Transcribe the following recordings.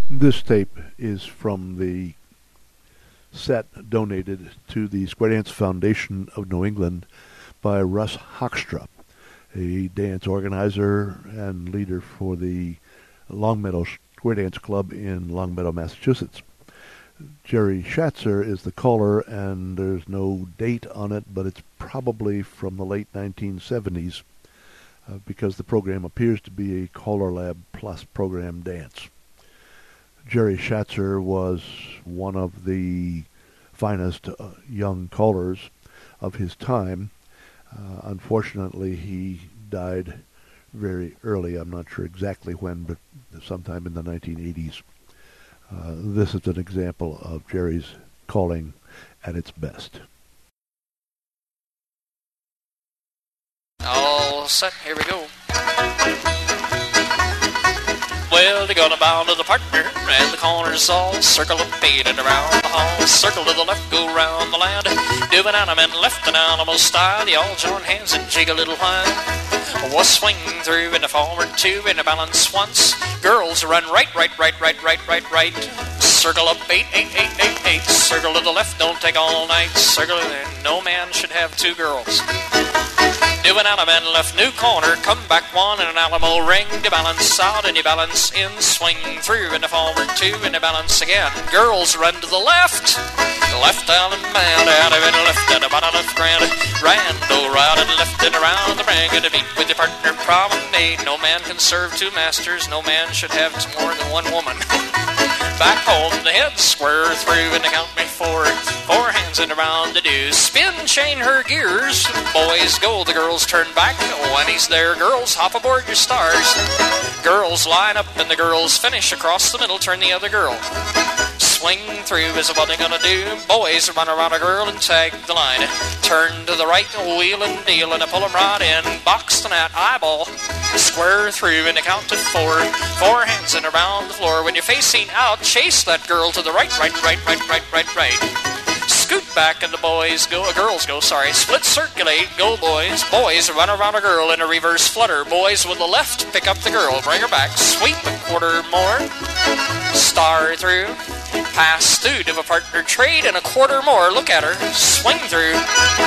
This tape is from the set donated to the Square Dance Foundation of New England by Russ Hoekstra, a dance organizer and leader for the Longmeadow Square Dance Club in Longmeadow, Massachusetts. Jerry Schatzer is the caller, and there's no date on it, but it's probably from the late 1970s because the program appears to be a Caller Lab Plus program dance. Jerry Schatzer was one of the finest young callers of his time. Unfortunately, he died very early. I'm not sure exactly when, but sometime in the 1980s. This is an example of Jerry's calling at its best. All set, here we go. Well, they're gonna bound to the partner, and the corners all circle up, fading around the hall. Circle to the left, go round the land. Do an animal left and animal style. They all join hands and jig a little while. We'll swing through in a forward two, in a balance once. Girls run right. Circle up, 8. Circle to the left, don't take all night. Circle, and no man should have two girls. Do an Alamo left, new corner, come back one, and an Alamo ring to balance out, and you balance in, swing through, and a forward two, and a balance again. Girls run to the left Alamo man, out of it, left and about a left grand. Rando, right and left and around the ring, and to meet with your partner promenade. No man can serve two masters, no man should have more than one woman. Back home, the head square through, and to count me four hands and around the do. Spin, chain her gears, boys go, the girls turn back. When he's there, girls, hop aboard your stars. Girls line up, and the girls finish across the middle, turn the other girl. Swing through is what they're gonna do. Boys run around a girl and tag the line. Turn to the right, wheel and deal, and pull them right in. Box the net, eyeball. Square through and count to four. Four hands and around the floor. When you're facing out, chase that girl to the right. Scoot back and the girls go. Split circulate, go boys. Boys run around a girl in a reverse flutter. Boys with the left pick up the girl, bring her back, sweep a quarter more. Star through, pass through, do a partner trade and a quarter more. Look at her, swing through.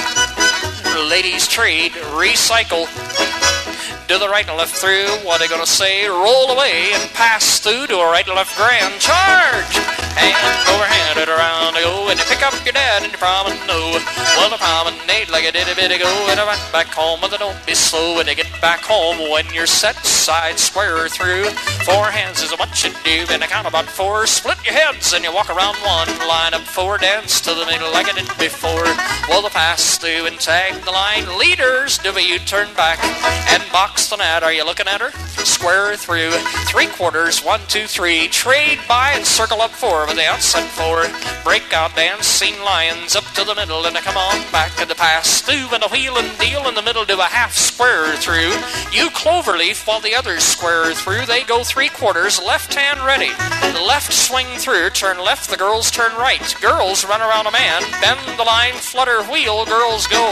Ladies trade, recycle. Do the right and left through, what are they gonna say? Roll away and pass through, do a right and left grand charge. Hand over hand and around to go, and you pick up your dad and you promenade. Well, the promenade like a ditty bitty go, and I run back home, but don't be slow when you get back home. When you're set, side square through, four hands is what you do, and I count about four. Split your heads and you walk around one, line up four, dance to the middle like I did before. Well, the pass through and tag the line. Leaders, do a U-turn back and box the net. Are you looking at her? Square through, three quarters, 1, 2, 3. Trade by and circle up four with the outside four. Breakout dancing lions up to the middle and come on back to the pass through and a wheel and deal in the middle. Do a half square through. You cloverleaf while the others square through. They go three quarters, left hand ready. The left swing through, turn left, the girls turn right. Girls run around a man, bend the line, flutter, wheel, girls go.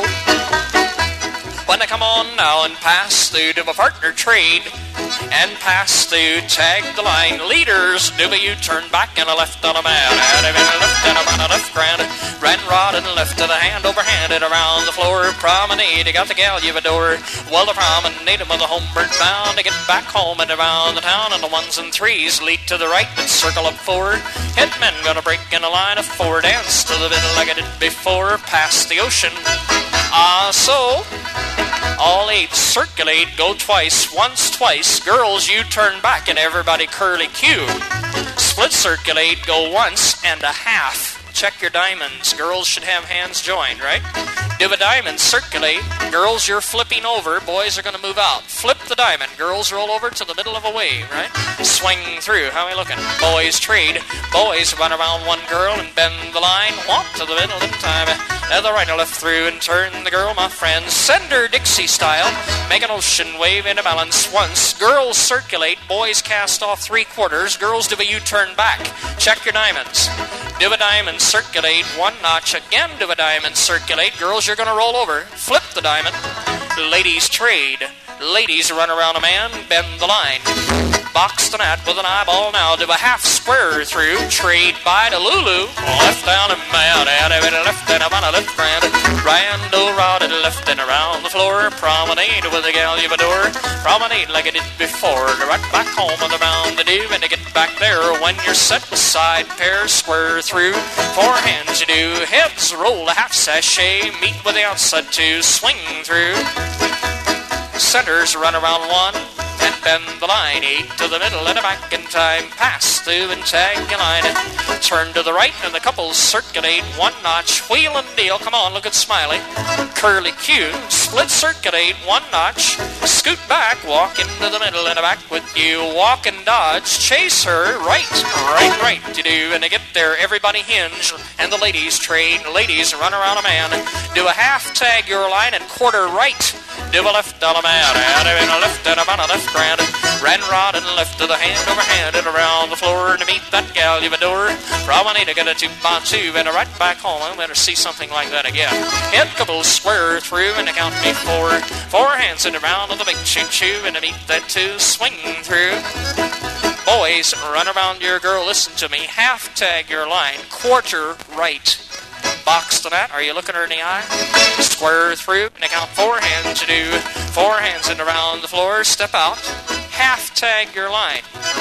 When they come on now and pass through, do a partner trade and pass through, tag the line. Leaders, do a U-turn back and a left on a man. Out of it, a left and around a left grand. Ran rod and left to the hand over hand and around the floor. Promenade, you got the gal you adore. Well, the promenade with the homeward bound to get back home and around the town. And the ones and threes lead to the right and circle up forward. Hitmen gonna break in a line of four. Dance to the middle like I did before. Past the ocean. So all eight circulate, go twice, once, twice. Girls, you turn back and everybody curly Q. Split circulate, go once and a half. Check your diamonds. Girls should have hands joined, right? Do a diamond, circulate. Girls, you're flipping over. Boys are going to move out. Flip the diamond. Girls roll over to the middle of a wave, right? Swing through. How are we looking? Boys trade. Boys run around one girl and bend the line. Walk to the middle in time. Now the right or left through and turn the girl, my friend. Send her Dixie style. Make an ocean wave into balance once. Girls circulate. Boys cast off three quarters. Girls do a U-turn back. Check your diamonds. Do a diamond, circulate, one notch. Again, do a diamond, circulate. Girls, you're going to roll over. Flip the diamond. Ladies trade. Ladies run around a man, bend the line. box the net with an eyeball now. Do a half square through, trade by to Lulu. Left down and mad, out of it, left and on a left grand. Rando rotted left and around the floor. Promenade with a gal you adore. Promenade like I did before. To right back home on the round to do. And to get back there when you're set beside pair square through. Four hands you do, heads roll a half sachet. Meet with the outside two, swing through. Centers run around one and bend the line. 8 to the middle and a back in time. Pass through and tag your line. Turn to the right and the couples circulate. One notch, wheel and deal. Come on, look at Smiley. Curly Q, split circulate. One notch, scoot back. Walk into the middle and a back with you. Walk and dodge, chase her. Right, right, right you do. And to get there, everybody hinge. And the ladies trade. Ladies run around a man. Do a half tag your line and quarter right. Do a left on a man, out of a left and about a left grand. Ran rod and left to the hand over hand and around the floor to meet that gal you adore. Promenade to get a 2x2 and a right back home. I better see something like that again. Head couples square through and count me 4. 4 hands and around on the big choo-choo and to meet that 2 swing through. Boys, run around your girl, listen to me. Half tag your line, quarter right. Box to that. Are you looking her in the eye? Square through and count 4 hands to do. 4 hands and around the floor. Step out. Half tag your line.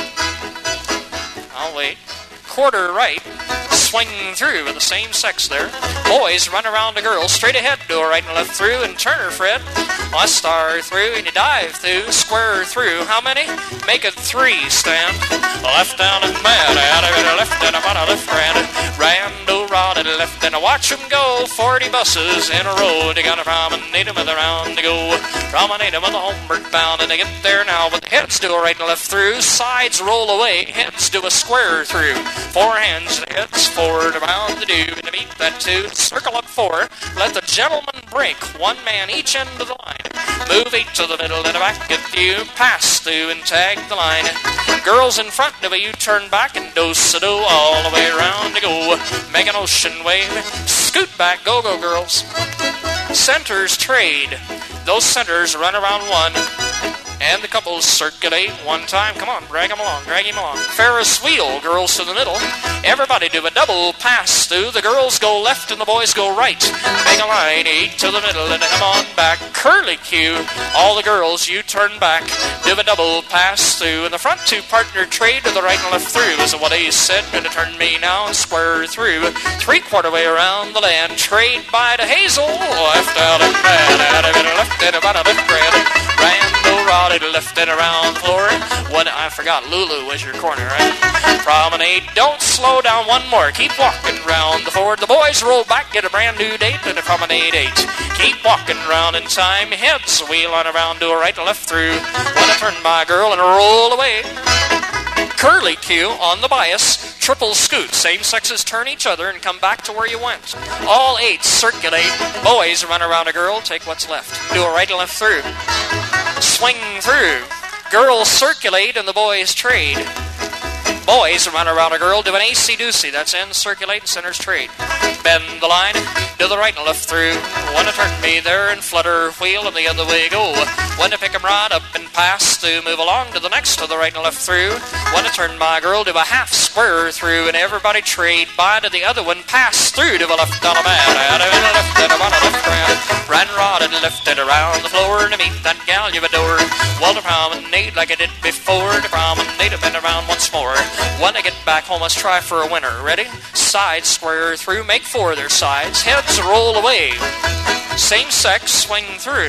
I'll wait. Quarter right. Swing through with the same sex there. Boys run around the girl. Straight ahead. Do a right and left through and turn her, Fred. Last star through and you dive through. Square through. How many? Make it 3. Stand. Left down and mad. Out of it. Left and about a left grand. Rando rod and left and watch them go. 40 buses in a row. They got a promenade with a round to go. Promenade with a homeward bound. And they get there now. But the heads do a right and left through. Sides roll away. Heads do a square through. 4 hands. Heads forward around to do. And to meet that 2. Circle up 4. Let the gentleman break. 1 man each end of the line. Move 8 to the middle and back at you. Pass through and tag the line. Girls in front of you turn back and do-sa-do all the way around to go. Make an ocean wave. Scoot back. Go, go, girls. Centers trade. Those centers run around 1. And the couples circulate 1 time. Come on, drag them along, drag him along. Ferris wheel, girls to the middle. Everybody do a double pass through. The girls go left and the boys go right. Make a line, 8 to the middle and come on back. Curly Q, all the girls, you turn back. Do a double pass through. And the front 2 partner trade to the right and left through. Is what he said. Gonna turn me now and square through. 3/4 way around the land. Trade by to Hazel. Left out and bad. Out of it, left and about a left grand. Rando rod. Left and around the floor. I forgot Lulu was your corner, right? Promenade. Don't slow down 1 more. Keep walking round the floor. The boys roll back, get a brand new date, and a promenade 8. Keep walking round in time. Heads wheel on around, do a right and left through. Wanna turn my girl and roll away. Curly Q on the bias. Triple scoot. Same sexes turn each other and come back to where you went. All 8 circulate. Boys run around a girl. Take what's left. Do a right and left through. Swing through. Girls circulate and the boys trade. Boys run around a girl, do an AC-doocy. That's in, circulate, and centers trade. Bend the line, do the right and left through. One to turn me there and flutter, wheel, and the other way go. One to pick 'em right up and pass through. Move along to the next, to the right and left through. One to turn my girl, do a half square through. And everybody trade by to the other one. Pass through to the left on a man. Out of the left and on a left round. Ran rod and lifted around the floor to meet that gal you adore. Well, to promenade like I did before. To promenade, I've been around once more. When I get back home, let's try for a winner. Ready? Sides square through, make 4 of their sides. Heads roll away. Same sex swing through.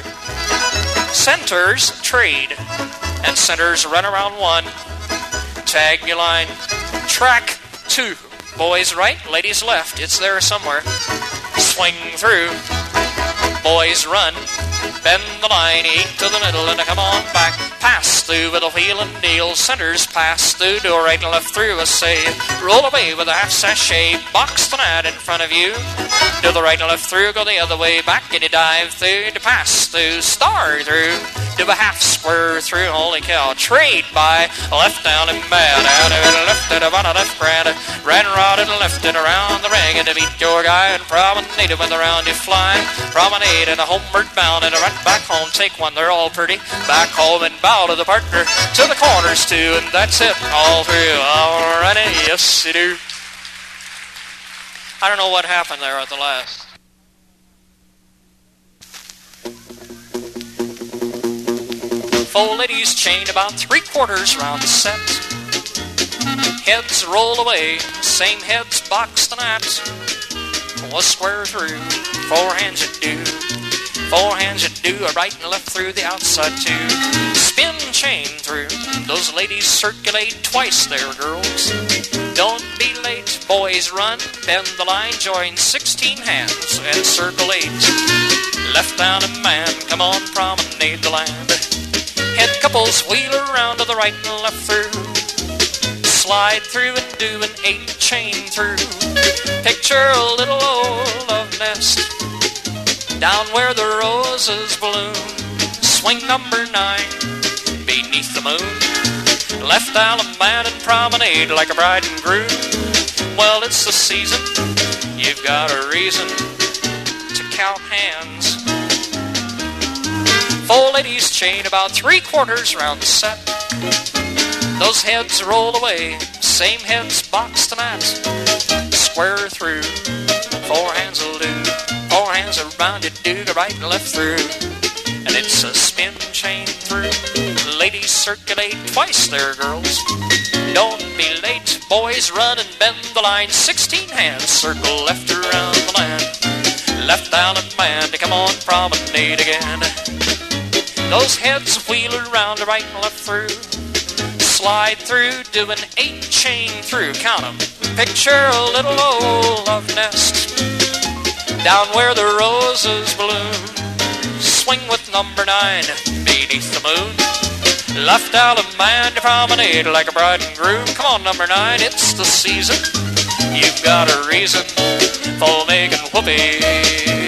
Centers trade. And centers run around 1. Tag your line. Track 2. Boys right, ladies left. It's there somewhere. Swing through. Boys run. Bend the line, 8 to the middle, and come on back. Pass through with a wheel and deal. Centers pass through, do a right and left through, I say. Roll away with a half sachet. Box the net in front of you. Do the right and left through, go the other way back, and you dive through, to pass through, star through. Do a half square through, holy cow. Trade by left down and bad. Out of it, left and about a left grand. Ran right and left and around the ring and to meet your guy and promenaded when the round you flying. Promenade and a homeward bound and a right back home. Take one, they're all pretty. Back home and bow to the partner, to the corners too, and that's it all through. Alrighty, yes you do. I don't know what happened there at the last. Four ladies chained about 3/4 round the set. Heads roll away, same heads box tonight. Was square through, 4 hands you do. 4 hands you do, a right and left through the outside too. Spin chain through, those ladies circulate twice there, girls. Don't be late, boys run, bend the line, join 16 hands and circle 8. Left down a man, come on, promenade the land. Head couples wheel around to the right and left through. Slide through and do an 8 chain through. Picture a little old love nest down where the roses bloom. Swing number 9 beneath the moon. Left down a man and promenade like a bride and groom. Well, it's the season, you've got a reason to count hands. 4 ladies chain about 3/4 round the set. Those heads roll away, same heads box tonight. Square through, 4 hands will do. 4 hands around you do, go right and left through. And it's a spin chain through. Ladies circulate twice there, girls. Don't be late, boys run and bend the line. 16 hands circle left around the land. Left down a man to come on, promenade again. Those heads wheel around right and left through. Slide through, do an 8 chain through, count 'em. Picture a little old love nest down where the roses bloom. Swing with number 9 beneath the moon. Left out a man to promenade like a bride and groom. Come on, number 9, it's the season. You've got a reason for making whoopee.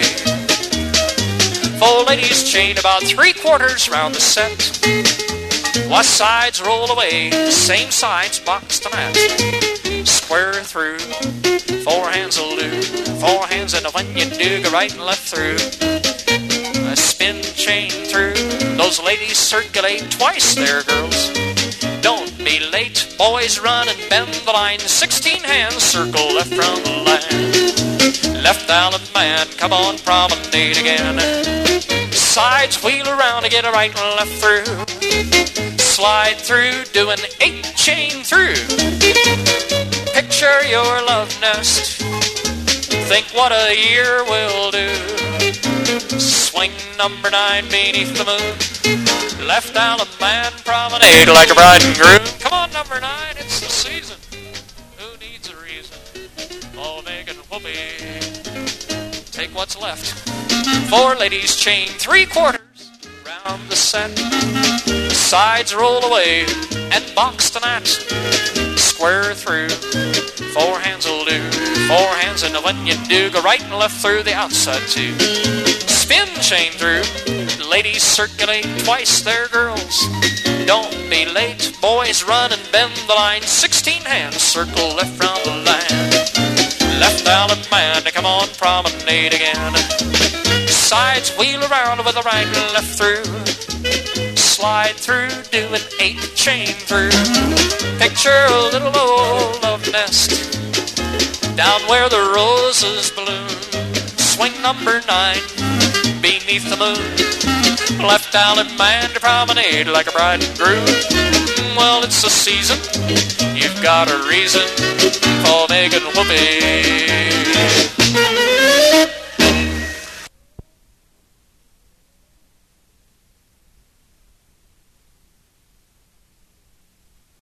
4 ladies chained about 3/4 round the set. West sides roll away, same sides box tonight. Square through, 4 hands will do. 4 hands, and when you do, go right and left through. A spin chain through, those ladies circulate twice there, girls. Don't be late, boys run and bend the line. 16 hands circle left round the line. Left down a man, come on, promenade again. Sides wheel around to get a right and left through. Slide through, do an 8 chain through. Picture your love nest, think what a year will do. Swing number 9 beneath the moon. Left down a man, promenade like a bride and groom. Come on, number 9, it's the season. Who needs a reason for making whoopee? Take what's left. 4 ladies chain 3/4 round the set. Sides roll away and box tonight. Square through, 4 hands will do. 4 hands, and when you do, go right and left through the outside too. Spin chain through, ladies circulate twice there, girls. Don't be late, boys run and bend the line. 16 hands circle left round the line. Left down a man to come on, promenade again. Sides wheel around with a right and left through. Slide through, do an 8 chain through. Picture a little old love nest down where the roses bloom. Swing number 9 beneath the moon. Left down a man to promenade like a bride and groom. Well, it's the season, you've got a reason for making whoopee.